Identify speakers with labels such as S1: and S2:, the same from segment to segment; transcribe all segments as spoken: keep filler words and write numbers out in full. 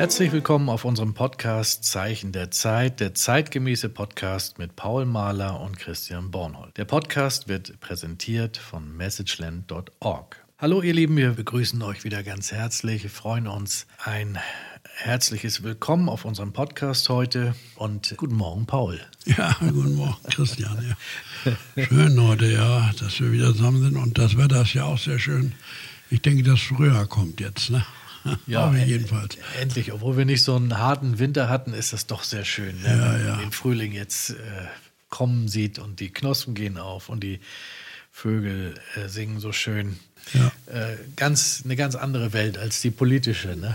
S1: Herzlich willkommen auf unserem Podcast Zeichen der Zeit, der zeitgemäße Podcast mit Paul Mahler und Christian Bornhold. Der Podcast wird präsentiert von messageland punkt org. Hallo ihr Lieben, wir begrüßen euch wieder ganz herzlich. Wir freuen uns ein herzliches Willkommen auf unserem Podcast heute und guten Morgen, Paul.
S2: Ja, guten Morgen, Christian. Ja. Schön heute, ja, dass wir wieder zusammen sind und das Wetter ist ja auch sehr schön. Ich denke, das früher kommt jetzt, ne?
S1: Ja,
S2: aber jedenfalls.
S1: Endlich, obwohl wir nicht so einen harten Winter hatten, ist das doch sehr schön, ne?
S2: Ja,
S1: Wenn
S2: ja.
S1: man den Frühling jetzt äh, kommen sieht und die Knospen gehen auf und die Vögel äh, singen so schön.
S2: Ja.
S1: Äh, ganz, eine ganz andere Welt als die politische, ne?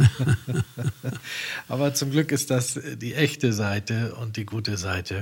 S1: Aber zum Glück ist das die echte Seite und die gute Seite.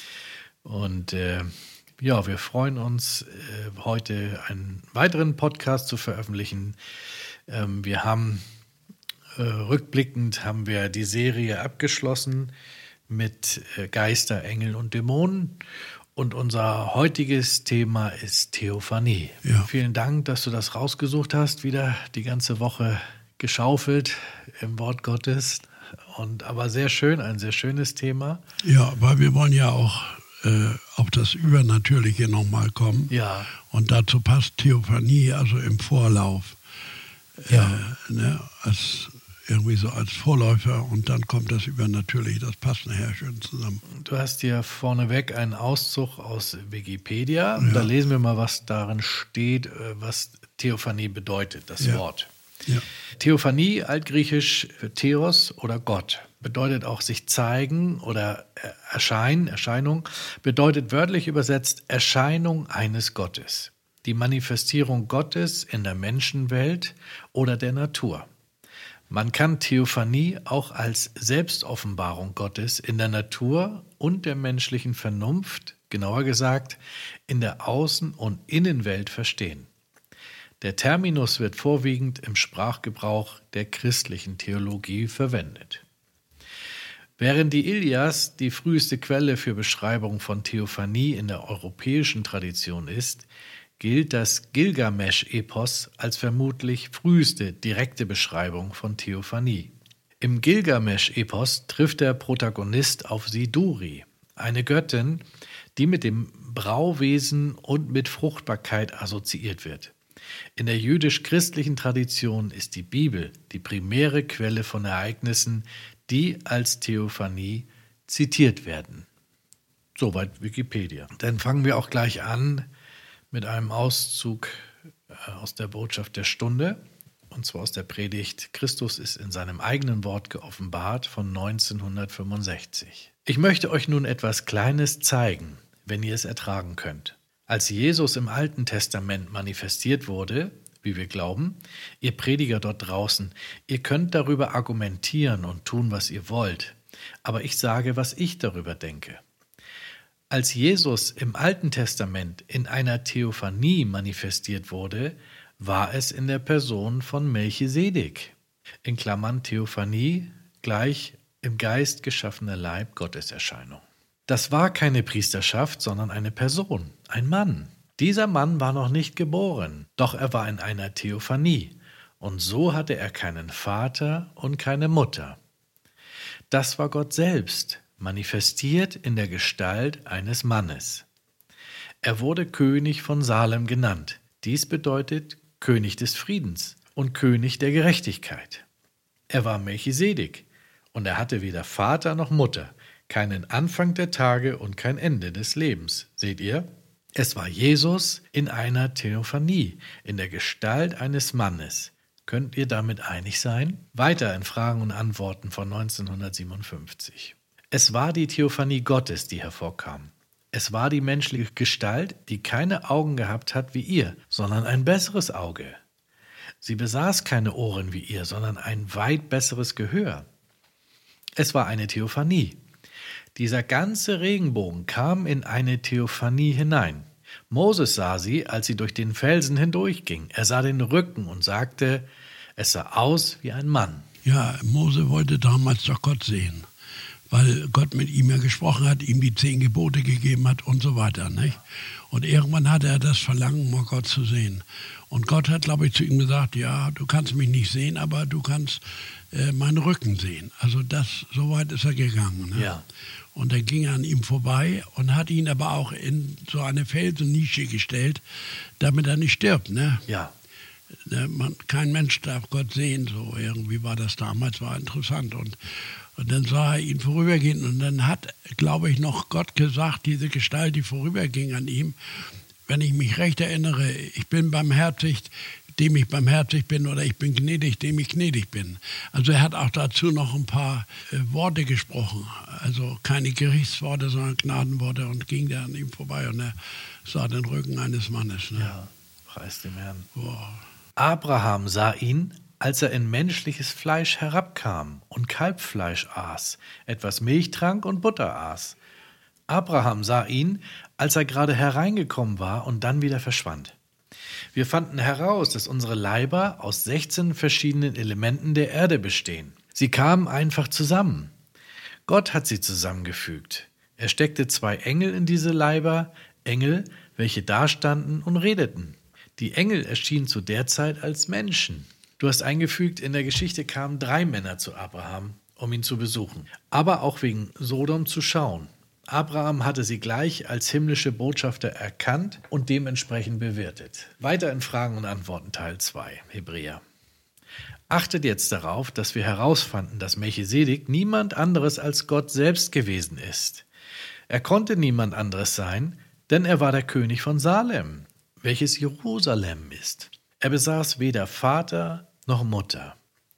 S1: Und äh, ja, wir freuen uns, äh, heute einen weiteren Podcast zu veröffentlichen. Ähm, wir haben äh, rückblickend haben wir die Serie abgeschlossen mit äh, Geister, Engel und Dämonen. Und unser heutiges Thema ist Theophanie.
S2: Ja.
S1: Vielen Dank, dass du das rausgesucht hast, wieder die ganze Woche geschaufelt im Wort Gottes. Und aber sehr schön, ein sehr schönes Thema.
S2: Ja, weil wir wollen ja auch äh, auf das Übernatürliche nochmal kommen.
S1: Ja.
S2: Und dazu passt Theophanie, also im Vorlauf.
S1: Ja.
S2: Äh, ne, als irgendwie so als Vorläufer und dann kommt das Übernatürliche, das passt nachher schön zusammen.
S1: Du hast hier vorneweg einen Auszug aus Wikipedia.
S2: Ja.
S1: Da lesen wir mal, was darin steht, was Theophanie bedeutet, das
S2: Ja.
S1: Wort.
S2: Ja.
S1: Theophanie, altgriechisch für Theos oder Gott, bedeutet auch sich zeigen oder erscheinen, Erscheinung, bedeutet wörtlich übersetzt Erscheinung eines Gottes. Die Manifestierung Gottes in der Menschenwelt oder der Natur. Man kann Theophanie auch als Selbstoffenbarung Gottes in der Natur und der menschlichen Vernunft, genauer gesagt, in der Außen- und Innenwelt verstehen. Der Terminus wird vorwiegend im Sprachgebrauch der christlichen Theologie verwendet. Während die Ilias die früheste Quelle für Beschreibung von Theophanie in der europäischen Tradition ist, gilt das Gilgamesch-Epos als vermutlich früheste direkte Beschreibung von Theophanie. Im Gilgamesch-Epos trifft der Protagonist auf Siduri, eine Göttin, die mit dem Brauwesen und mit Fruchtbarkeit assoziiert wird. In der jüdisch-christlichen Tradition ist die Bibel die primäre Quelle von Ereignissen, die als Theophanie zitiert werden. Soweit Wikipedia. Dann fangen wir auch gleich an mit einem Auszug aus der Botschaft der Stunde, und zwar aus der Predigt Christus ist in seinem eigenen Wort geoffenbart von neunzehnhundertfünfundsechzig. Ich möchte euch nun etwas Kleines zeigen, wenn ihr es ertragen könnt. Als Jesus im Alten Testament manifestiert wurde, wie wir glauben, ihr Prediger dort draußen, ihr könnt darüber argumentieren und tun, was ihr wollt, aber ich sage, was ich darüber denke. Als Jesus im Alten Testament in einer Theophanie manifestiert wurde, war es in der Person von Melchisedek. In Klammern Theophanie gleich im Geist geschaffener Leib Gotteserscheinung. Das war keine Priesterschaft, sondern eine Person, ein Mann. Dieser Mann war noch nicht geboren, doch er war in einer Theophanie und so hatte er keinen Vater und keine Mutter. Das war Gott selbst, manifestiert in der Gestalt eines Mannes. Er wurde König von Salem genannt. Dies bedeutet König des Friedens und König der Gerechtigkeit. Er war Melchisedek und er hatte weder Vater noch Mutter, keinen Anfang der Tage und kein Ende des Lebens. Seht ihr? Es war Jesus in einer Theophanie, in der Gestalt eines Mannes. Könnt ihr damit einig sein? Weiter in Fragen und Antworten von neunzehnhundertsiebenundfünfzig. Es war die Theophanie Gottes, die hervorkam. Es war die menschliche Gestalt, die keine Augen gehabt hat wie ihr, sondern ein besseres Auge. Sie besaß keine Ohren wie ihr, sondern ein weit besseres Gehör. Es war eine Theophanie. Dieser ganze Regenbogen kam in eine Theophanie hinein. Moses sah sie, als sie durch den Felsen hindurchging. Er sah den Rücken und sagte, es sah aus wie ein Mann.
S2: Ja, Mose wollte damals doch Gott sehen. weil Gott mit ihm ja gesprochen hat, ihm die zehn Gebote gegeben hat und so weiter. Nicht? Und irgendwann hatte er das Verlangen, mal Gott zu sehen. Und Gott hat, glaube ich, zu ihm gesagt, ja, du kannst mich nicht sehen, aber du kannst äh, meinen Rücken sehen. Also das, so weit ist er gegangen. Ne?
S1: Ja.
S2: Und dann ging er an ihm vorbei und hat ihn aber auch in so eine Felsennische gestellt, damit er nicht stirbt. Ne?
S1: Ja.
S2: Ne, man, kein Mensch darf Gott sehen, so irgendwie war das damals, war interessant. Und, und dann sah er ihn vorübergehen und dann hat, glaube ich, noch Gott gesagt, diese Gestalt, die vorüberging an ihm, wenn ich mich recht erinnere, ich bin barmherzig, dem ich barmherzig bin, oder ich bin gnädig, dem ich gnädig bin. Also er hat auch dazu noch ein paar äh, Worte gesprochen, also keine Gerichtsworte, sondern Gnadenworte, und ging da an ihm vorbei und er sah den Rücken eines Mannes. Ne?
S1: Ja, preis dem Herrn.
S2: Boah.
S1: Abraham sah ihn, als er in menschliches Fleisch herabkam und Kalbfleisch aß, etwas Milch trank und Butter aß. Abraham sah ihn, als er gerade hereingekommen war und dann wieder verschwand. Wir fanden heraus, dass unsere Leiber aus sechzehn verschiedenen Elementen der Erde bestehen. Sie kamen einfach zusammen. Gott hat sie zusammengefügt. Er steckte zwei Engel in diese Leiber, Engel, welche dastanden und redeten. Die Engel erschienen zu der Zeit als Menschen. Du hast eingefügt, in der Geschichte kamen drei Männer zu Abraham, um ihn zu besuchen, aber auch wegen Sodom zu schauen. Abraham hatte sie gleich als himmlische Botschafter erkannt und dementsprechend bewirtet. Weiter in Fragen und Antworten Teil zwei, Hebräer. Achtet jetzt darauf, dass wir herausfanden, dass Melchisedek niemand anderes als Gott selbst gewesen ist. Er konnte niemand anderes sein, denn er war der König von Salem, welches Jerusalem ist. Er besaß weder Vater noch Mutter.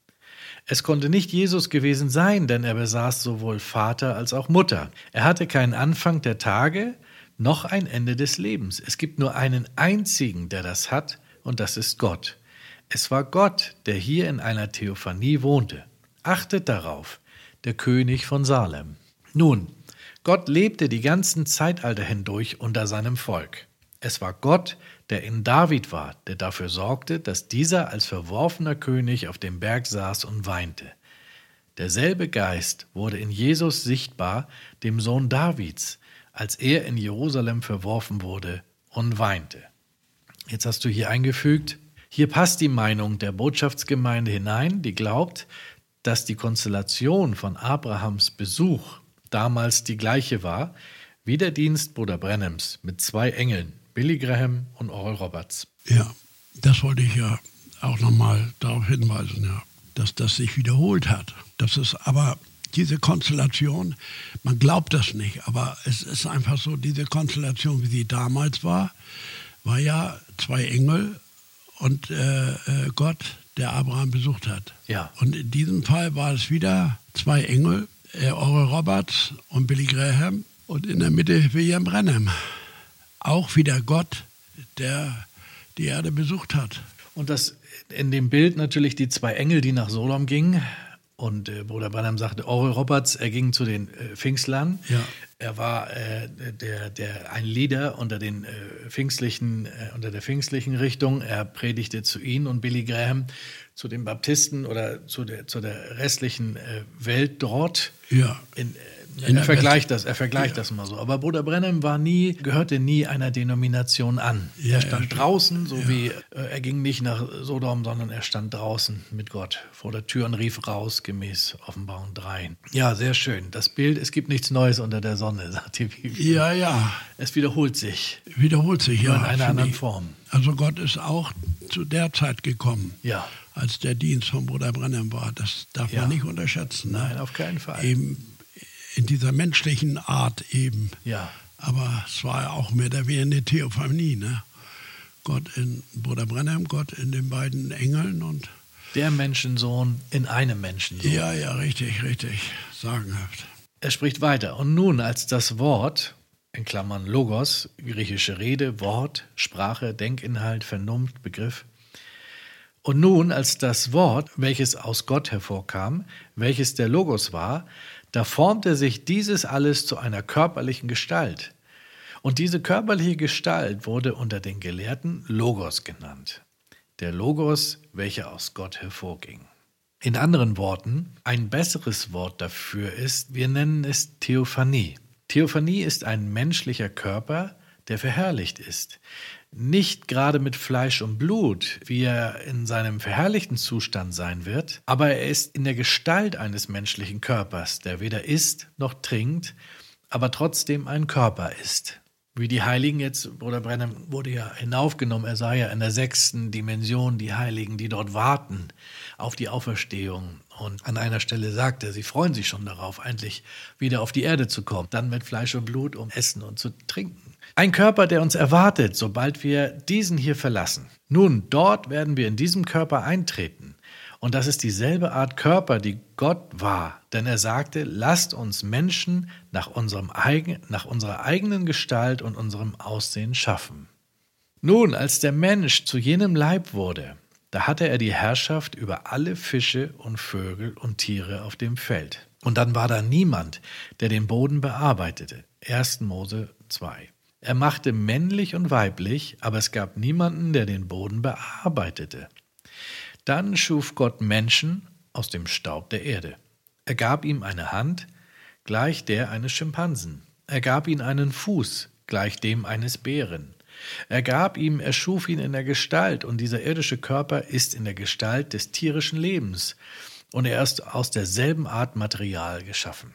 S1: Es konnte nicht Jesus gewesen sein, denn er besaß sowohl Vater als auch Mutter. Er hatte keinen Anfang der Tage, noch ein Ende des Lebens. Es gibt nur einen einzigen, der das hat, und das ist Gott. Es war Gott, der hier in einer Theophanie wohnte. Achtet darauf, der König von Salem. Nun, Gott lebte die ganzen Zeitalter hindurch unter seinem Volk. Es war Gott, der in David war, der dafür sorgte, dass dieser als verworfener König auf dem Berg saß und weinte. Derselbe Geist wurde in Jesus sichtbar, dem Sohn Davids, als er in Jerusalem verworfen wurde und weinte. Jetzt hast du hier eingefügt, hier passt die Meinung der Botschaftsgemeinde hinein, die glaubt, dass die Konstellation von Abrahams Besuch damals die gleiche war, wie der Dienst Bruder Brenhems mit zwei Engeln, Billy Graham und Oral Roberts.
S2: Ja, das wollte ich ja auch nochmal darauf hinweisen, ja, dass das sich wiederholt hat. Das ist aber diese Konstellation, man glaubt das nicht, aber es ist einfach so, diese Konstellation, wie sie damals war, war ja zwei Engel und äh, äh, Gott, der Abraham besucht hat.
S1: Ja.
S2: Und in diesem Fall war es wieder zwei Engel, äh, Oral Roberts und Billy Graham, und in der Mitte William Branham. Auch wieder Gott, der die Erde besucht hat.
S1: Und das in dem Bild natürlich die zwei Engel, die nach Sodom gingen. Und äh, Bruder Branham sagte, Oral Roberts, er ging zu den äh, Pfingstlern.
S2: Ja.
S1: Er war äh, der, der, ein Leader unter, den, äh, pfingstlichen, äh, unter der pfingstlichen Richtung. Er predigte zu ihnen, und Billy Graham zu den Baptisten oder zu der, zu der restlichen äh, Welt dort.
S2: Ja.
S1: In,
S2: In
S1: er
S2: der
S1: vergleicht
S2: Welt.
S1: das, er vergleicht
S2: Ja.
S1: das mal so. Aber Bruder Branham war nie, gehörte nie einer Denomination an.
S2: Ja,
S1: er stand
S2: ja,
S1: draußen, so
S2: ja.
S1: wie äh, er ging nicht nach Sodom, sondern er stand draußen mit Gott vor der Tür und rief raus, gemäß Offenbarung drei. Ja, sehr schön. Das Bild, es gibt nichts Neues unter der Sonne, sagt die Bibel.
S2: Ja, ja,
S1: Es wiederholt sich,
S2: wiederholt sich,
S1: nur
S2: ja.
S1: in einer
S2: finde
S1: anderen
S2: ich.
S1: Form.
S2: Also Gott ist auch zu der Zeit gekommen,
S1: Ja,
S2: als der Dienst von Bruder Branham war. Das darf
S1: Ja.
S2: man nicht unterschätzen. Ne?
S1: nein, auf keinen Fall.
S2: Eben in dieser menschlichen Art eben.
S1: Ja,
S2: Aber es war ja auch mehr oder weniger eine Theophanie. Ne? Gott in Bruder Branham, Gott in den beiden Engeln und
S1: der Menschensohn in einem Menschensohn.
S2: ja, ja, richtig, richtig, sagenhaft.
S1: Er spricht weiter. Und nun, als das Wort, in Klammern Logos, griechische Rede, Wort, Sprache, Denkinhalt, Vernunft, Begriff. Und nun, als das Wort, welches aus Gott hervorkam, welches der Logos war, da formte sich dieses alles zu einer körperlichen Gestalt. Und diese körperliche Gestalt wurde unter den Gelehrten Logos genannt. Der Logos, welcher aus Gott hervorging. In anderen Worten, ein besseres Wort dafür ist, wir nennen es Theophanie. Theophanie ist ein menschlicher Körper, der verherrlicht ist. Nicht gerade mit Fleisch und Blut, wie er in seinem verherrlichten Zustand sein wird, aber er ist in der Gestalt eines menschlichen Körpers, der weder isst noch trinkt, aber trotzdem ein Körper ist. Wie die Heiligen jetzt, Bruder Branham wurde ja hinaufgenommen, er sah ja in der sechsten Dimension die Heiligen, die dort warten auf die Auferstehung. Und an einer Stelle sagt er, sie freuen sich schon darauf, endlich wieder auf die Erde zu kommen, dann mit Fleisch und Blut, um essen und zu trinken. Ein Körper, der uns erwartet, sobald wir diesen hier verlassen. Nun, dort werden wir in diesem Körper eintreten. Und das ist dieselbe Art Körper, die Gott war. Denn er sagte, lasst uns Menschen nach, unserem eigen, nach unserer eigenen Gestalt und unserem Aussehen schaffen. Nun, als der Mensch zu jenem Leib wurde, da hatte er die Herrschaft über alle Fische und Vögel und Tiere auf dem Feld. Und dann war da niemand, der den Boden bearbeitete. erster Mose zwei. Er machte männlich und weiblich, aber es gab niemanden, der den Boden bearbeitete. Dann schuf Gott Menschen aus dem Staub der Erde. Er gab ihm eine Hand, gleich der eines Schimpansen. Er gab ihm einen Fuß, gleich dem eines Bären. Er gab ihm, er schuf ihn in der Gestalt, und dieser irdische Körper ist in der Gestalt des tierischen Lebens, und er ist aus derselben Art Material geschaffen.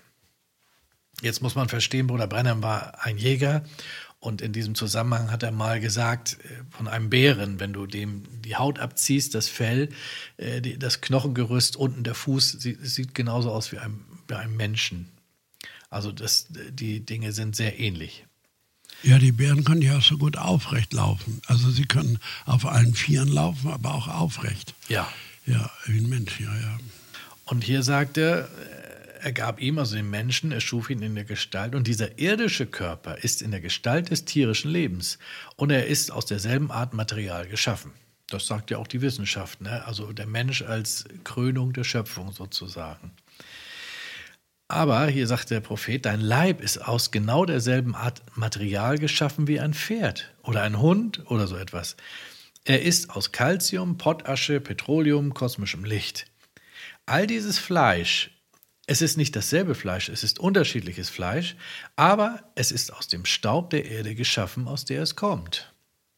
S1: Jetzt muss man verstehen, Bruder Branham war ein Jäger, und in diesem Zusammenhang hat er mal gesagt, von einem Bären, wenn du dem die Haut abziehst, das Fell, das Knochengerüst, unten der Fuß, sieht genauso aus wie ein, wie ein Menschen. Also das, die Dinge sind sehr ähnlich.
S2: Ja, die Bären können ja auch so gut aufrecht laufen. Also sie können auf allen Vieren laufen, aber auch aufrecht.
S1: Ja.
S2: Ja, wie ein Mensch, ja, ja.
S1: Und hier sagt er, er gab ihm, also den Menschen, er schuf ihn in der Gestalt. Und dieser irdische Körper ist in der Gestalt des tierischen Lebens. Und er ist aus derselben Art Material geschaffen. Das sagt ja auch die Wissenschaft, ne? Also der Mensch als Krönung der Schöpfung sozusagen. Aber hier sagt der Prophet, dein Leib ist aus genau derselben Art Material geschaffen wie ein Pferd oder ein Hund oder so etwas. Er ist aus Calcium, Pottasche, Petroleum, kosmischem Licht. All dieses Fleisch, es ist nicht dasselbe Fleisch, es ist unterschiedliches Fleisch, aber es ist aus dem Staub der Erde geschaffen, aus der es kommt.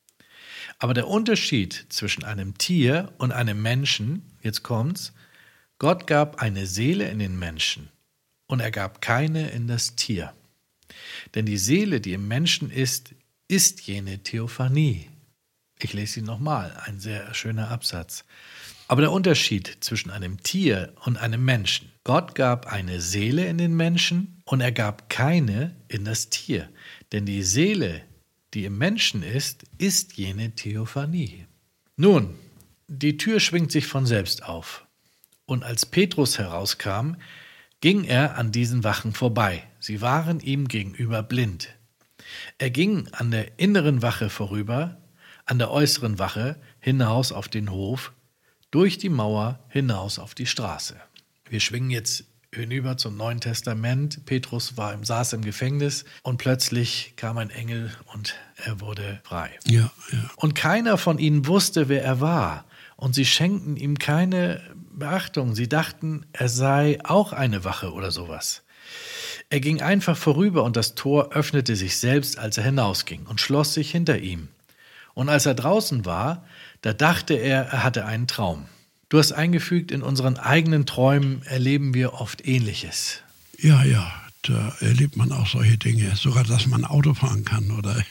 S1: Aber der Unterschied zwischen einem Tier und einem Menschen, jetzt kommt's, Gott gab eine Seele in den Menschen und er gab keine in das Tier. Denn die Seele, die im Menschen ist, ist jene Theophanie. Ich lese sie nochmal, ein sehr schöner Absatz. Aber der Unterschied zwischen einem Tier und einem Menschen. Gott gab eine Seele in den Menschen und er gab keine in das Tier. Denn die Seele, die im Menschen ist, ist jene Theophanie. Nun, die Tür schwingt sich von selbst auf. Und als Petrus herauskam, ging er an diesen Wachen vorbei. Sie waren ihm gegenüber blind. Er ging an der inneren Wache vorüber, an der äußeren Wache hinaus auf den Hof, durch die Mauer hinaus auf die Straße. Wir schwingen jetzt hinüber zum Neuen Testament. Petrus war im, saß im Gefängnis und plötzlich kam ein Engel und er wurde frei.
S2: Ja, ja.
S1: Und keiner von ihnen wusste, wer er war. Und sie schenkten ihm keine Beachtung. Sie dachten, er sei auch eine Wache oder sowas. Er ging einfach vorüber und das Tor öffnete sich selbst, als er hinausging und schloss sich hinter ihm. Und als er draußen war, da dachte er, er hatte einen Traum. Du hast eingefügt, in unseren eigenen Träumen erleben wir oft Ähnliches.
S2: Ja, ja, da erlebt man auch solche Dinge. Sogar, dass man Auto fahren kann oder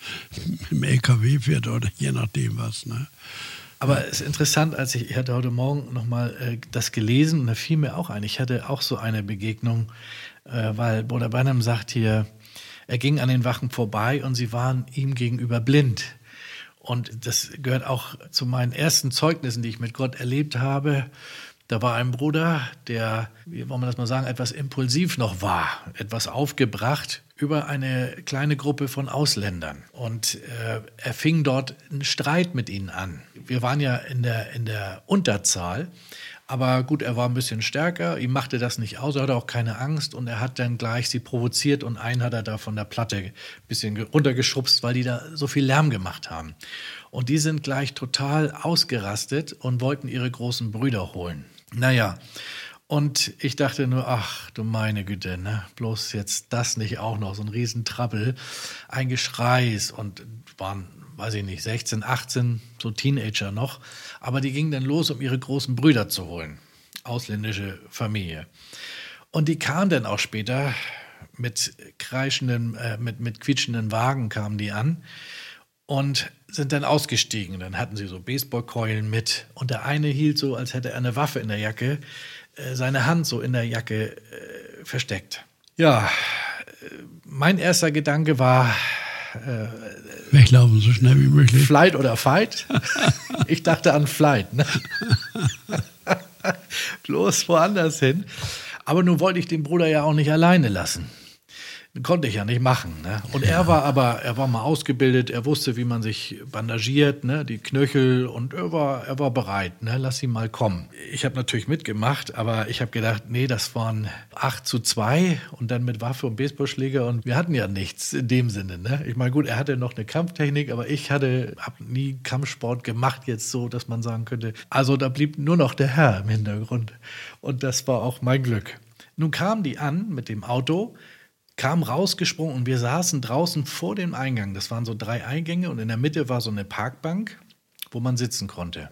S2: im L K W fährt oder je nachdem was. Ne?
S1: Aber es ist interessant, als ich, ich hatte heute Morgen nochmal äh, das gelesen und da fiel mir auch ein. Ich hatte auch so eine Begegnung, äh, weil Bruder Branham sagt hier, er ging an den Wachen vorbei und sie waren ihm gegenüber blind. Und das gehört auch zu meinen ersten Zeugnissen, die ich mit Gott erlebt habe. Da war ein Bruder, der, wie wollen wir das mal sagen, etwas impulsiv noch war, etwas aufgebracht über eine kleine Gruppe von Ausländern. Und äh, er fing dort einen Streit mit ihnen an. Wir waren ja in der, in der Unterzahl. Aber gut, er war ein bisschen stärker, ihm machte das nicht aus, er hatte auch keine Angst und er hat dann gleich sie provoziert und einen hat er da von der Platte ein bisschen runtergeschubst, weil die da so viel Lärm gemacht haben. Und die sind gleich total ausgerastet und wollten ihre großen Brüder holen. Naja, und ich dachte nur, ach du meine Güte, ne? Bloß jetzt das nicht auch noch, so ein Riesentrabbel, ein Geschreis und waren, weiß ich nicht, sechzehn, achtzehn, so Teenager noch, aber die gingen dann los, um ihre großen Brüder zu holen, ausländische Familie. Und die kamen dann auch später mit kreischenden, äh, mit, mit quietschenden Wagen kamen die an und sind dann ausgestiegen. Dann hatten sie so Baseballkeulen mit und der eine hielt so, als hätte er eine Waffe in der Jacke, äh, seine Hand so in der Jacke äh, versteckt. Ja, äh, mein erster Gedanke war, äh,
S2: weglaufen, so schnell wie möglich.
S1: Flight oder Fight? Ich dachte an Flight, ne? Bloß woanders hin. Aber nun wollte ich den Bruder ja auch nicht alleine lassen. Konnte ich ja nicht machen. Ne? Und ja. er war aber, er war mal ausgebildet, er wusste, wie man sich bandagiert, ne? Die Knöchel, und er war, er war bereit, ne? Lass ihn mal kommen. Ich habe natürlich mitgemacht, aber ich habe gedacht, nee, das waren acht zu zwei und dann mit Waffe und Baseballschläger und wir hatten ja nichts in dem Sinne. Ne? Ich meine, gut, er hatte noch eine Kampftechnik, aber ich hatte, habe nie Kampfsport gemacht jetzt so, dass man sagen könnte, also da blieb nur noch der Herr im Hintergrund und das war auch mein Glück. Nun kamen die an mit dem Auto, kam rausgesprungen und wir saßen draußen vor dem Eingang. Das waren so drei Eingänge und in der Mitte war so eine Parkbank, wo man sitzen konnte.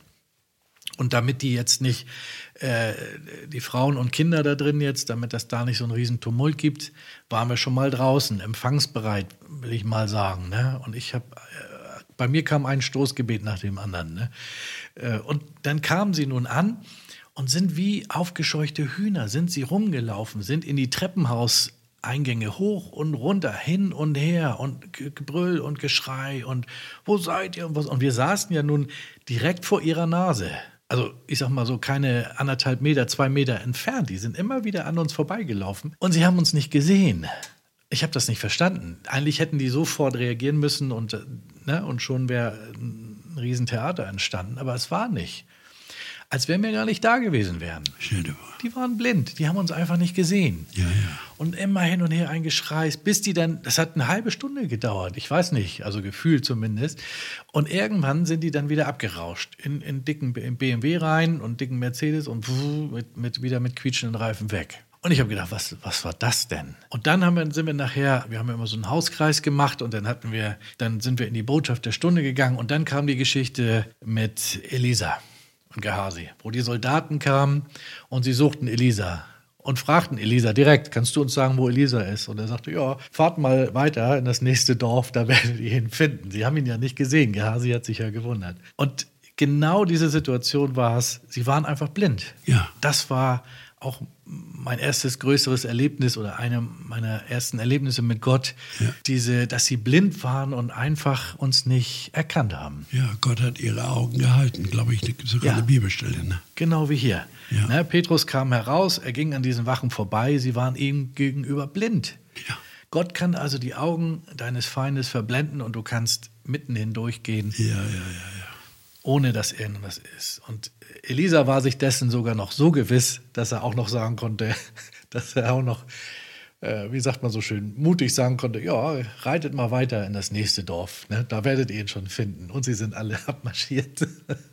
S1: Und damit die jetzt nicht, äh, die Frauen und Kinder da drin jetzt, damit das da nicht so einen riesen Tumult gibt, waren wir schon mal draußen, empfangsbereit, will ich mal sagen. Ne? Und ich habe, äh, bei mir kam ein Stoßgebet nach dem anderen. Ne? Äh, und dann kamen sie nun an und sind wie aufgescheuchte Hühner, sind sie rumgelaufen, sind in die Treppenhaus Eingänge hoch und runter, hin und her und Gebrüll und Geschrei und wo seid ihr und was. Und wir saßen ja nun direkt vor ihrer Nase. Also ich sag mal so keine anderthalb Meter, zwei Meter entfernt. Die sind immer wieder an uns vorbeigelaufen und sie haben uns nicht gesehen. Ich habe das nicht verstanden. Eigentlich hätten die sofort reagieren müssen und, ne, und schon wäre ein Riesentheater entstanden. Aber es war nicht. Als wenn wir gar nicht da gewesen wären. Die waren blind, die haben uns einfach nicht gesehen.
S2: Ja, ja.
S1: Und immer hin und her ein Geschrei, bis die dann, das hat eine halbe Stunde gedauert, ich weiß nicht, also gefühlt zumindest. Und irgendwann sind die dann wieder abgerauscht, in, in dicken B M W rein und dicken Mercedes und mit, mit, wieder mit quietschenden Reifen weg. Und ich habe gedacht, was, was war das denn? Und dann haben wir, sind wir nachher, wir haben ja immer so einen Hauskreis gemacht und dann hatten wir, dann sind wir in die Botschaft der Stunde gegangen und dann kam die Geschichte mit Elisa und Gehazi, wo die Soldaten kamen und sie suchten Elisa und fragten Elisa direkt, kannst du uns sagen, wo Elisa ist? Und er sagte, ja, fahrt mal weiter in das nächste Dorf, da werdet ihr ihn finden. Sie haben ihn ja nicht gesehen, Gehazi hat sich ja gewundert. Und genau diese Situation war es, sie waren einfach blind.
S2: Ja.
S1: Das war auch mein erstes größeres Erlebnis oder eine meiner ersten Erlebnisse mit Gott, ja. diese, dass sie blind waren und einfach uns nicht erkannt haben.
S2: Ja, Gott hat ihre Augen gehalten, glaube ich, sogar
S1: ja.
S2: eine Bibelstelle. Ne?
S1: Genau wie hier.
S2: Ja.
S1: Ne, Petrus kam heraus, er ging an diesen Wachen vorbei, sie waren ihm gegenüber blind.
S2: Ja.
S1: Gott kann also die Augen deines Feindes verblenden und du kannst mitten hindurchgehen.
S2: Ja, ja, ja, ja.
S1: Ohne dass irgendwas ist. Und Elisa war sich dessen sogar noch so gewiss, dass er auch noch sagen konnte, dass er auch noch, äh, wie sagt man so schön, mutig sagen konnte, ja, reitet mal weiter in das nächste Dorf, ne? Da werdet ihr ihn schon finden. Und sie sind alle abmarschiert.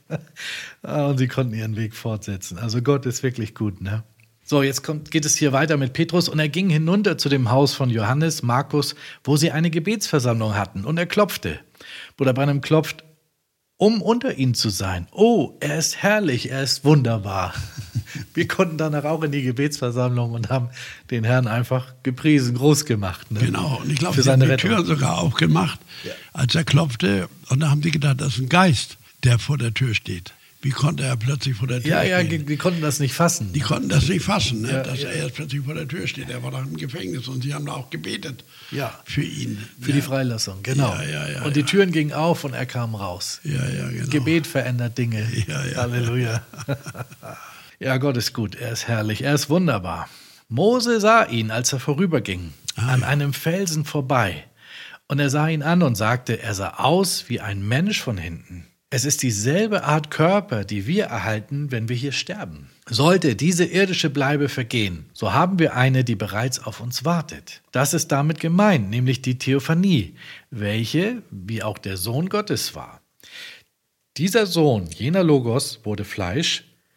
S1: Und sie konnten ihren Weg fortsetzen. Also Gott ist wirklich gut, ne? So, jetzt kommt, geht es hier weiter mit Petrus und er ging hinunter zu dem Haus von Johannes, Markus, wo sie eine Gebetsversammlung hatten und er klopfte. Bruder Branham klopft, um unter ihnen zu sein. Oh, er ist herrlich, er ist wunderbar. Wir konnten danach auch in die Gebetsversammlung und haben den Herrn einfach gepriesen, groß gemacht. Ne?
S2: Genau, und ich glaube,
S1: für
S2: sie haben
S1: seine
S2: die
S1: Rettung.
S2: Tür sogar aufgemacht, ja. als er klopfte. Und da haben sie gedacht, das ist ein Geist, der vor der Tür steht. Wie konnte er plötzlich vor der Tür
S1: ja,
S2: stehen?
S1: Ja, die, die konnten das nicht fassen.
S2: Die konnten das nicht fassen, ne?
S1: Ja,
S2: dass
S1: ja.
S2: er jetzt plötzlich vor der Tür steht. Er war doch im Gefängnis und sie haben da auch gebetet
S1: ja.
S2: für ihn.
S1: Für
S2: ja.
S1: die Freilassung, genau.
S2: Ja, ja, ja,
S1: und die
S2: ja.
S1: Türen gingen auf und er kam raus.
S2: Ja, ja, genau.
S1: Gebet verändert Dinge.
S2: Ja, ja.
S1: Halleluja. Ja, Gott ist gut, er ist herrlich, er ist wunderbar. Mose sah ihn, als er vorüberging, ah, an ja. einem Felsen vorbei. Und er sah ihn an und sagte, er sah aus wie ein Mensch von hinten. Es ist dieselbe Art Körper, die wir erhalten, wenn wir hier sterben. Sollte diese irdische Bleibe vergehen, so haben wir eine, die bereits auf uns wartet. Das ist damit gemeint, nämlich die Theophanie, welche, wie auch der Sohn Gottes war. Dieser Sohn, jener Logos, wurde Fleisch,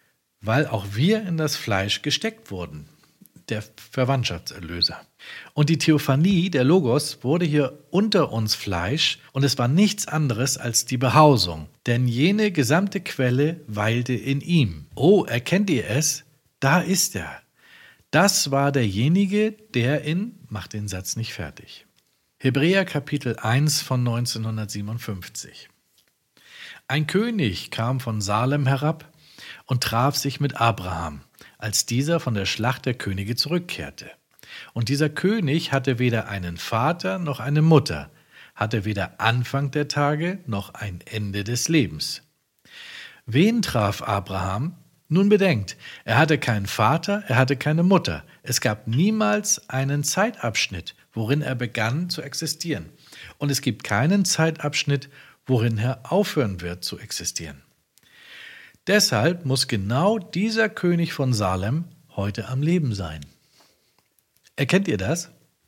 S1: weil auch wir in das Fleisch gesteckt wurden, der Verwandtschaftserlöser. Und die Theophanie, der Logos, wurde hier unter uns Fleisch und es war nichts anderes als die Behausung, denn jene gesamte Quelle weilte in ihm. Oh, erkennt ihr es? Da ist er. Das war derjenige, der in, macht den Satz nicht fertig. Hebräer Kapitel eins von neunzehnhundertsiebenundfünfzig. Ein König kam von Salem herab und traf sich mit Abraham, als dieser von der Schlacht der Könige zurückkehrte. Und dieser König hatte weder einen Vater noch eine Mutter, hatte weder Anfang der Tage noch ein Ende des Lebens. Wen traf Abraham? Nun bedenkt, er hatte keinen Vater, er hatte keine Mutter. Es gab niemals einen Zeitabschnitt, worin er begann zu existieren. Und es gibt keinen Zeitabschnitt, worin er aufhören wird zu existieren. Deshalb muss genau dieser König von Salem heute am Leben sein. Erkennt ihr das?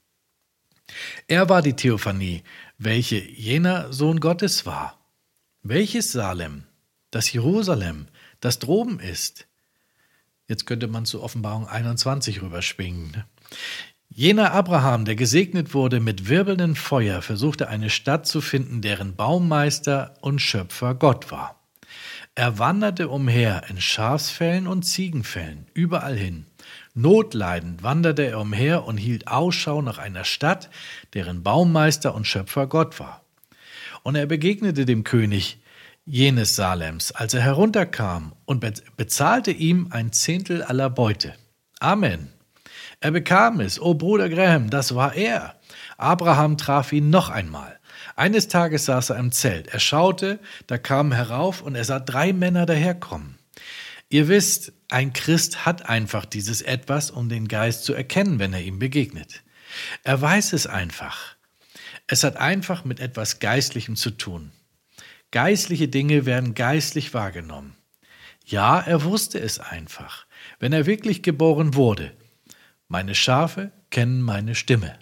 S1: Er war die Theophanie, welche jener Sohn Gottes war. Welches Salem? Das Jerusalem, das droben ist. Jetzt könnte man zu Offenbarung einundzwanzig rüberschwingen. Jener Abraham, der gesegnet wurde mit wirbelndem Feuer, versuchte eine Stadt zu finden, deren Baumeister und Schöpfer Gott war. Er wanderte umher in Schafsfällen und Ziegenfällen, überall hin. Notleidend wanderte er umher und hielt Ausschau nach einer Stadt, deren Baumeister und Schöpfer Gott war. Und er begegnete dem König jenes Salems, als er herunterkam, und bezahlte ihm ein Zehntel aller Beute. Amen. Er bekam es, oh Bruder Graham, das war er. Abraham traf ihn noch einmal. Eines Tages saß er im Zelt. Er schaute, da kamen herauf und er sah drei Männer daherkommen. Ihr wisst, ein Christ hat einfach dieses Etwas, um den Geist zu erkennen, wenn er ihm begegnet. Er weiß es einfach. Es hat einfach mit etwas Geistlichem zu tun. Geistliche Dinge werden geistlich wahrgenommen. Ja, er wusste es einfach, wenn er wirklich geboren wurde. Meine Schafe kennen meine Stimme.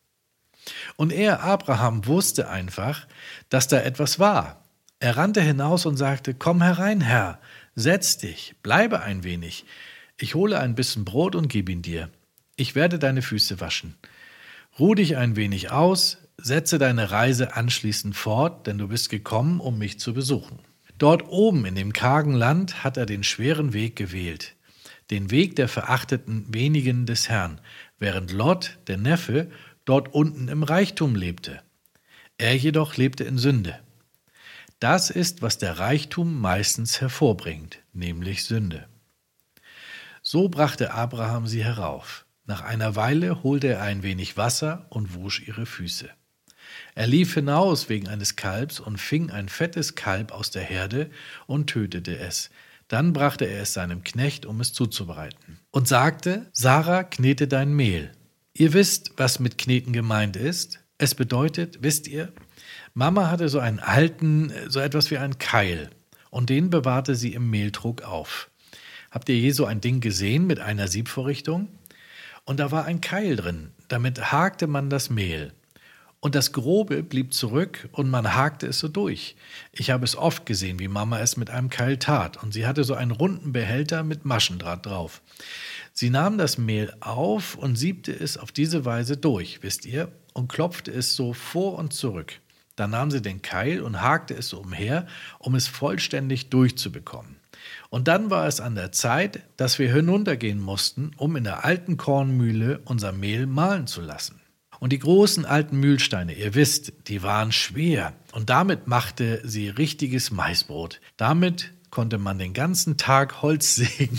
S1: Und er, Abraham, wusste einfach, dass da etwas war. Er rannte hinaus und sagte, komm herein, Herr, setz dich, bleibe ein wenig. Ich hole ein bisschen Brot und gebe ihn dir. Ich werde deine Füße waschen. Ruh dich ein wenig aus, setze deine Reise anschließend fort, denn du bist gekommen, um mich zu besuchen. Dort oben in dem kargen Land hat er den schweren Weg gewählt, den Weg der verachteten wenigen des Herrn, während Lot, der Neffe, dort unten im Reichtum lebte. Er jedoch lebte in Sünde. Das ist, was der Reichtum meistens hervorbringt, nämlich Sünde. So brachte Abraham sie herauf. Nach einer Weile holte er ein wenig Wasser und wusch ihre Füße. Er lief hinaus wegen eines Kalbs und fing ein fettes Kalb aus der Herde und tötete es. Dann brachte er es seinem Knecht, um es zuzubereiten. Und sagte, Sarah, knete dein Mehl. Ihr wisst, was mit Kneten gemeint ist. Es bedeutet, wisst ihr, Mama hatte so einen alten, so etwas wie einen Keil. Und den bewahrte sie im Mehltrog auf. Habt ihr je so ein Ding gesehen mit einer Siebvorrichtung? Und da war ein Keil drin. Damit hakte man das Mehl. Und das Grobe blieb zurück und man hakte es so durch. Ich habe es oft gesehen, wie Mama es mit einem Keil tat. Und sie hatte so einen runden Behälter mit Maschendraht drauf. Sie nahm das Mehl auf und siebte es auf diese Weise durch, wisst ihr, und klopfte es so vor und zurück. Dann nahm sie den Keil und hakte es so umher, um es vollständig durchzubekommen. Und dann war es an der Zeit, dass wir hinuntergehen mussten, um in der alten Kornmühle unser Mehl mahlen zu lassen. Und die großen alten Mühlsteine, ihr wisst, die waren schwer. Und damit machte sie richtiges Maisbrot. Damit konnte man den ganzen Tag Holz sägen.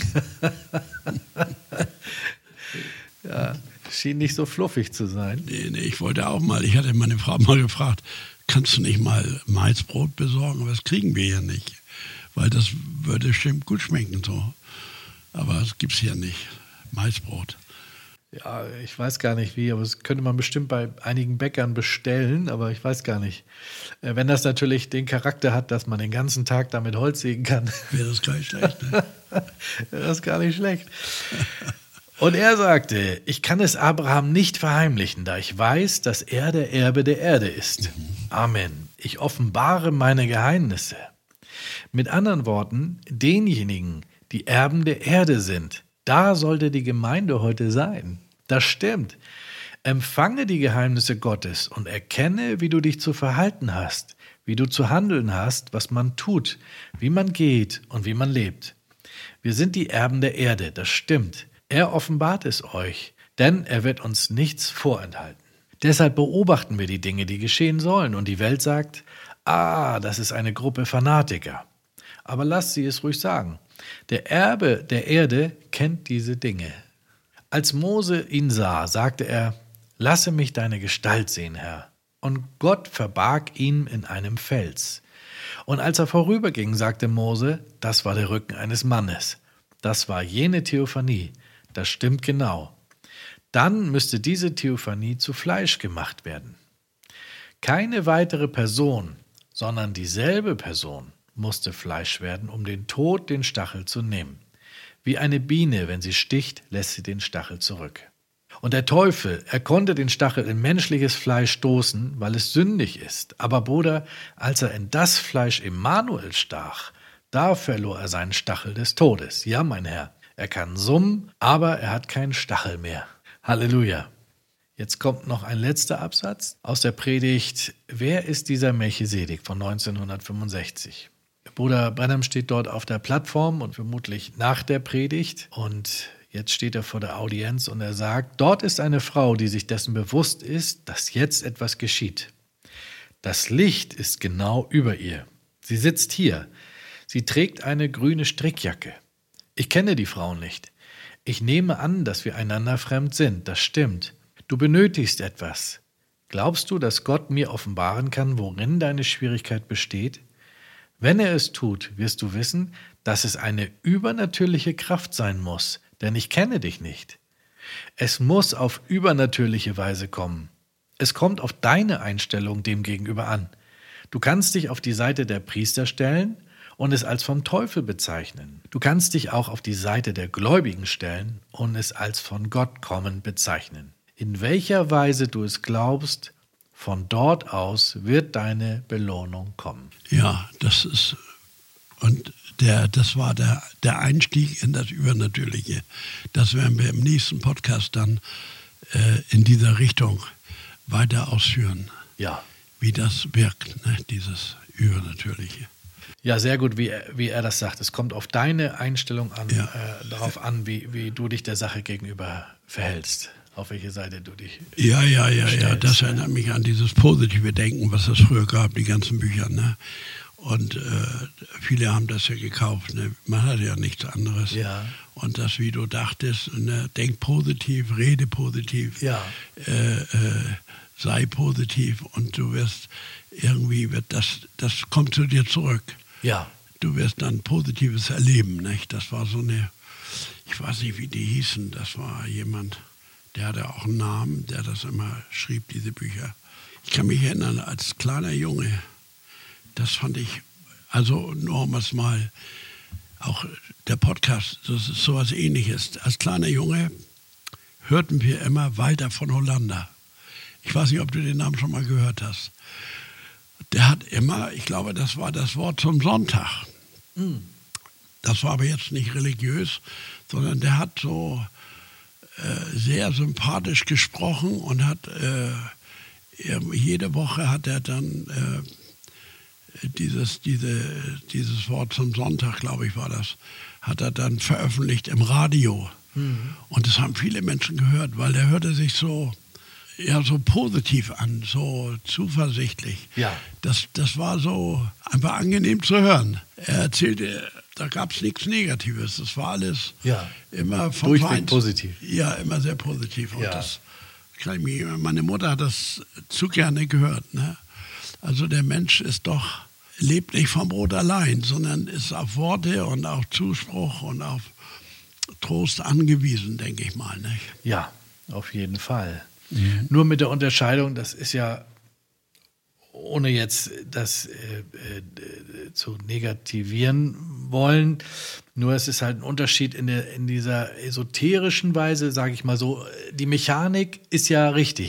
S1: Ja, schien nicht so fluffig zu sein.
S2: Nee, nee, ich wollte auch mal, ich hatte meine Frau mal gefragt, kannst du nicht mal Maisbrot besorgen? Aber das kriegen wir ja nicht, weil das würde bestimmt gut schmecken so. Aber das gibt es hier nicht, Maisbrot.
S1: Ja, ich weiß gar nicht wie, aber das könnte man bestimmt bei einigen Bäckern bestellen, aber ich weiß gar nicht. Wenn das natürlich den Charakter hat, dass man den ganzen Tag damit Holz sägen kann.
S2: Wäre das gar nicht schlecht, ne?
S1: Wäre das gar nicht schlecht. Und er sagte, ich kann es Abraham nicht verheimlichen, da ich weiß, dass er der Erbe der Erde ist. Mhm. Amen. Ich offenbare meine Geheimnisse. Mit anderen Worten, denjenigen, die Erben der Erde sind. Da sollte die Gemeinde heute sein. Das stimmt. Empfange die Geheimnisse Gottes und erkenne, wie du dich zu verhalten hast, wie du zu handeln hast, was man tut, wie man geht und wie man lebt. Wir sind die Erben der Erde, das stimmt. Er offenbart es euch, denn er wird uns nichts vorenthalten. Deshalb beobachten wir die Dinge, die geschehen sollen, und die Welt sagt, ah, das ist eine Gruppe Fanatiker. Aber lasst sie es ruhig sagen. Der Erbe der Erde kennt diese Dinge. Als Mose ihn sah, sagte er, lasse mich deine Gestalt sehen, Herr. Und Gott verbarg ihn in einem Fels. Und als er vorüberging, sagte Mose, das war der Rücken eines Mannes. Das war jene Theophanie. Das stimmt genau. Dann müsste diese Theophanie zu Fleisch gemacht werden. Keine weitere Person, sondern dieselbe Person musste Fleisch werden, um den Tod den Stachel zu nehmen. Wie eine Biene, wenn sie sticht, lässt sie den Stachel zurück. Und der Teufel, er konnte den Stachel in menschliches Fleisch stoßen, weil es sündig ist. Aber Bruder, als er in das Fleisch Immanuel stach, da verlor er seinen Stachel des Todes. Ja, mein Herr, er kann summen, aber er hat keinen Stachel mehr. Halleluja. Jetzt kommt noch ein letzter Absatz aus der Predigt, wer ist dieser Melchisedek von neunzehnhundertfünfundsechzig? Bruder Branham steht dort auf der Plattform und vermutlich nach der Predigt, und jetzt steht er vor der Audienz und er sagt, dort ist eine Frau, die sich dessen bewusst ist, dass jetzt etwas geschieht. Das Licht ist genau über ihr. Sie sitzt hier. Sie trägt eine grüne Strickjacke. Ich kenne die Frau nicht. Ich nehme an, dass wir einander fremd sind. Das stimmt. Du benötigst etwas. Glaubst du, dass Gott mir offenbaren kann, worin deine Schwierigkeit besteht? Wenn er es tut, wirst du wissen, dass es eine übernatürliche Kraft sein muss, denn ich kenne dich nicht. Es muss auf übernatürliche Weise kommen. Es kommt auf deine Einstellung dem gegenüber an. Du kannst dich auf die Seite der Priester stellen und es als vom Teufel bezeichnen. Du kannst dich auch auf die Seite der Gläubigen stellen und es als von Gott kommen bezeichnen. In welcher Weise du es glaubst, von dort aus wird deine Belohnung kommen.
S2: Ja, das ist, und der, das war der, der Einstieg in das Übernatürliche. Das werden wir im nächsten Podcast dann äh, in dieser Richtung weiter ausführen.
S1: Ja.
S2: Wie das wirkt, ne, dieses Übernatürliche.
S1: Ja, sehr gut, wie er, wie er das sagt. Es kommt auf deine Einstellung an,
S2: ja.
S1: äh, darauf an, wie, wie du dich der Sache gegenüber verhältst. Auf welche Seite du dich
S2: Ja, ja, ja,
S1: stellst.
S2: ja. Das erinnert mich an dieses positive Denken, was es früher gab, die ganzen Bücher. Ne? Und äh, viele haben das ja gekauft. Ne? Man hatte ja nichts anderes.
S1: Ja.
S2: Und das, wie du dachtest, ne? Denk positiv, rede positiv,
S1: Ja.
S2: äh, äh, sei positiv, und du wirst irgendwie, wird das, das kommt zu dir zurück.
S1: Ja.
S2: Du wirst dann Positives erleben. Nicht? Das war so eine, ich weiß nicht, wie die hießen, das war jemand, der hatte auch einen Namen, der das immer schrieb, diese Bücher. Ich kann mich erinnern, als kleiner Junge, das fand ich, also nur um es mal, auch der Podcast, das ist sowas Ähnliches. Als kleiner Junge hörten wir immer Walter von Hollander. Ich weiß nicht, ob du den Namen schon mal gehört hast. Der hat immer, ich glaube, das war das Wort zum Sonntag.
S1: Mhm.
S2: Das war aber jetzt nicht religiös, sondern der hat so äh, sehr sympathisch gesprochen und hat äh, jede Woche hat er dann äh, dieses, diese, dieses Wort zum Sonntag, glaube ich, war das, hat er dann veröffentlicht im Radio. Mhm. Und das haben viele Menschen gehört, weil der hörte sich so, ja, so positiv an, so zuversichtlich.
S1: Ja.
S2: Das, das war so einfach angenehm zu hören. Er erzählte, da gab es nichts Negatives. Das war alles
S1: Ja.
S2: immer vom
S1: Durchweg
S2: Feind.
S1: positiv.
S2: Ja, immer sehr positiv. Und
S1: Ja.
S2: das kann ich mir, meine Mutter hat das zu gerne gehört. Ne? Also der Mensch ist doch, lebt nicht vom Brot allein, sondern ist auf Worte und auf Zuspruch und auf Trost angewiesen, denke ich mal. Nicht?
S1: Ja, auf jeden Fall.
S2: Mhm.
S1: Nur mit der Unterscheidung, das ist ja, ohne jetzt das äh, äh, zu negativieren wollen, nur es ist halt ein Unterschied in, der, in dieser esoterischen Weise, sage ich mal so, die Mechanik ist ja richtig.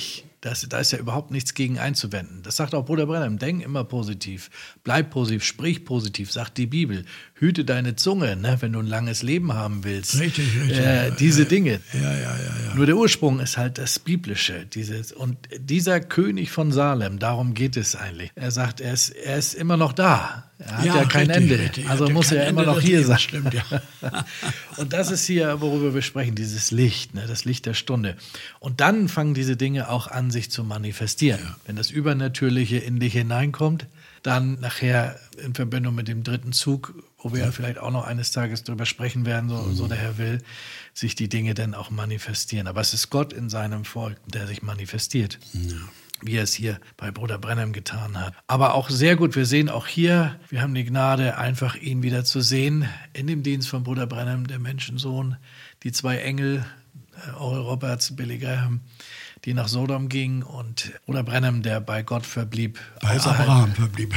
S1: Das, da ist ja überhaupt nichts gegen einzuwenden. Das sagt auch Bruder Branham. Denk immer positiv, bleib positiv, sprich positiv, sagt die Bibel. Hüte deine Zunge, ne, wenn du ein langes Leben haben willst.
S2: Richtig, richtig.
S1: Äh, diese
S2: ja,
S1: Dinge.
S2: Ja, ja, ja, ja.
S1: Nur der Ursprung ist halt das Biblische. Dieses, und dieser König von Salem, darum geht es eigentlich. Er sagt, er ist, er ist immer noch da. Er hat ja, ja kein
S2: richtig,
S1: Ende.
S2: Richtig.
S1: Also muss er ja immer noch hier sein.
S2: Stimmt, ja.
S1: Und das ist hier, worüber wir sprechen, dieses Licht, ne, das Licht der Stunde. Und dann fangen diese Dinge auch an, sich zu manifestieren. Ja. Wenn das Übernatürliche in dich hineinkommt, dann nachher in Verbindung mit dem dritten Zug, wo wir ja vielleicht auch noch eines Tages drüber sprechen werden, so, mhm. so der Herr will, sich die Dinge dann auch manifestieren. Aber es ist Gott in seinem Volk, der sich manifestiert. Ja. Wie er es hier bei Bruder Branham getan hat. Aber auch sehr gut, wir sehen auch hier, wir haben die Gnade, einfach ihn wieder zu sehen, in dem Dienst von Bruder Branham, der Menschensohn, die zwei Engel, Oral Roberts, Billy Graham, die nach Sodom gingen und Bruder Branham, der bei Gott verblieb.
S2: Bei Abraham verblieb.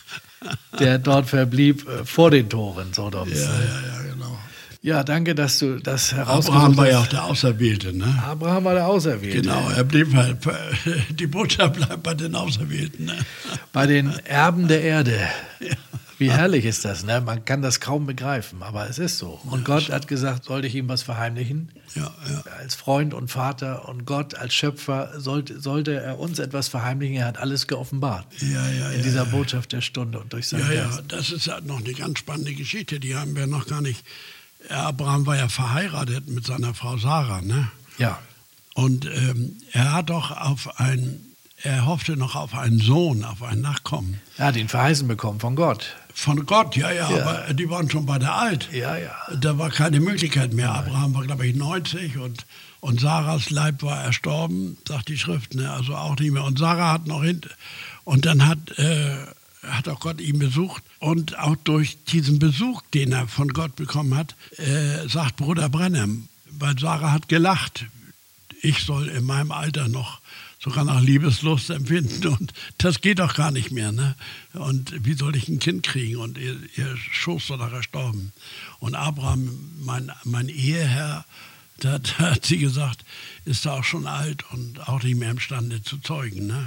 S1: Der dort verblieb äh, vor den Toren Sodoms.
S2: Ja, ja, ja, genau.
S1: Ja, danke, dass du das herausgefunden hast.
S2: Abraham war ja auch der Auserwählte, ne?
S1: Abraham war der Auserwählte.
S2: Genau, er blieb halt, die Botschaft bleibt bei den Auserwählten, ne?
S1: Bei den Erben der Erde. Ja. Wie herrlich ist das, ne? Man kann das kaum begreifen, aber es ist so. Und ja, Gott hat gesagt, sollte ich ihm was verheimlichen?
S2: Ja, ja.
S1: Als Freund und Vater und Gott als Schöpfer sollte, sollte er uns etwas verheimlichen. Er hat alles geoffenbart.
S2: Ja, ja,
S1: in
S2: ja,
S1: dieser
S2: ja.
S1: Botschaft der Stunde und durch seinen
S2: Ja,
S1: Geist.
S2: ja, das ist ja noch eine ganz spannende Geschichte. Die haben wir noch gar nicht. Abraham war ja verheiratet mit seiner Frau Sarah, ne?
S1: Ja.
S2: Und ähm, er hat doch auf ein, er hoffte noch auf einen Sohn, auf einen Nachkommen.
S1: Er hat ihn verheißen bekommen von Gott.
S2: Von Gott, ja, ja,
S1: ja.
S2: aber die waren schon beide alt.
S1: Ja, ja.
S2: Da war keine Möglichkeit mehr. Nein. Abraham war, glaube ich, neunzig und, und Sarahs Leib war erstorben, sagt die Schrift, ne? Also auch nicht mehr. Und Sarah hat noch hin. Und dann hat, äh, hat auch Gott ihn besucht. Und auch durch diesen Besuch, den er von Gott bekommen hat, äh, sagt Bruder Branham, weil Sarah hat gelacht, ich soll in meinem Alter noch sogar noch Liebeslust empfinden und das geht doch gar nicht mehr, ne? Und wie soll ich ein Kind kriegen? Und ihr, ihr Schoß war doch erstorben. Und Abraham, mein, mein Eheherr, da, da hat sie gesagt, ist da auch schon alt und auch nicht mehr imstande zu zeugen, ne?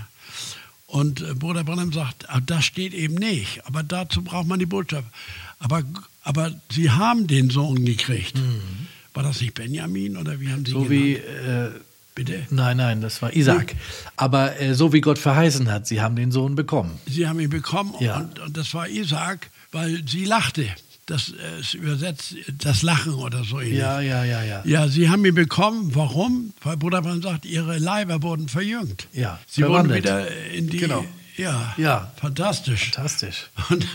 S2: Und äh, Bruder Branham sagt, das steht eben nicht, aber dazu braucht man die Botschaft. Aber, aber sie haben den Sohn gekriegt. Mhm. War das nicht Benjamin oder wie haben sie ihn
S1: So wie... Äh
S2: Bitte?
S1: Nein, nein, das war Isaac. Aber äh, so wie Gott verheißen hat, sie haben den Sohn bekommen.
S2: Sie haben ihn bekommen
S1: ja.
S2: und, und das war Isaac, weil sie lachte. Das ist übersetzt das Lachen oder so ähnlich.
S1: Ja, ja, ja, ja.
S2: Ja, sie haben ihn bekommen. Warum? Weil Bruder Branham sagt, ihre Leiber wurden verjüngt.
S1: Ja,
S2: sie
S1: verwandelt.
S2: wurden wieder in die...
S1: Genau.
S2: Ja,
S1: ja,
S2: fantastisch.
S1: Fantastisch.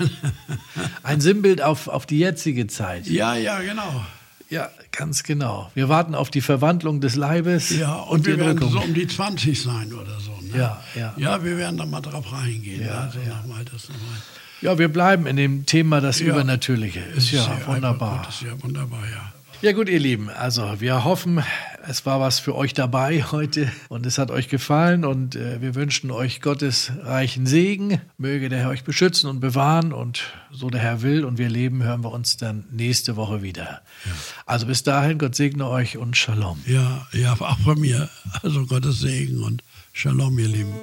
S1: Ein Sinnbild auf, auf die jetzige Zeit.
S2: Ja, ja, genau.
S1: Ja, ganz genau. Wir warten auf die Verwandlung des Leibes.
S2: Ja, und, und wir werden so um die zwanzig sein oder so. Ne?
S1: Ja, ja.
S2: Ja, wir werden da mal drauf reingehen.
S1: Ja,
S2: also
S1: ja.
S2: nochmal das nochmal.
S1: Ja, wir bleiben in dem Thema das
S2: ja.
S1: Übernatürliche. Ist ja, ja wunderbar.
S2: Das ist ja wunderbar, ja.
S1: Ja gut, ihr Lieben, also wir hoffen, es war was für euch dabei heute und es hat euch gefallen und äh, wir wünschen euch Gottes reichen Segen. Möge der Herr euch beschützen und bewahren und so der Herr will und wir leben, hören wir uns dann nächste Woche wieder. Ja. Also bis dahin, Gott segne euch und Shalom.
S2: Ja, ja, auch von mir. Also Gottes Segen und Shalom, ihr Lieben.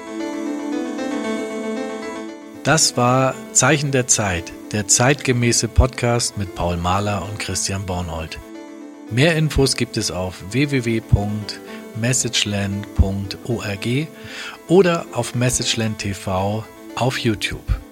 S1: Das war Zeichen der Zeit, der zeitgemäße Podcast mit Paul Mahler und Christian Bornhold. Mehr Infos gibt es auf w w w punkt messageland punkt org oder auf Messageland T V auf YouTube.